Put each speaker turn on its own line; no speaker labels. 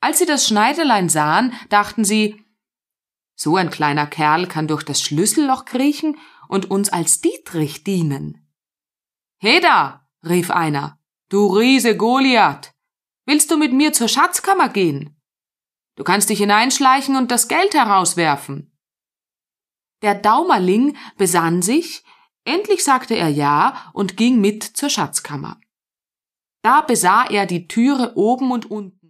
Als sie das Schneiderlein sahen, dachten sie, so ein kleiner Kerl kann durch das Schlüsselloch kriechen und uns als Dietrich dienen. »Heda«, rief einer, »du Riese Goliath, willst du mit mir zur Schatzkammer gehen? Du kannst dich hineinschleichen und das Geld herauswerfen.« Der Daumerling besann sich, endlich sagte er ja und ging mit zur Schatzkammer. Da besah er die Türe oben und unten.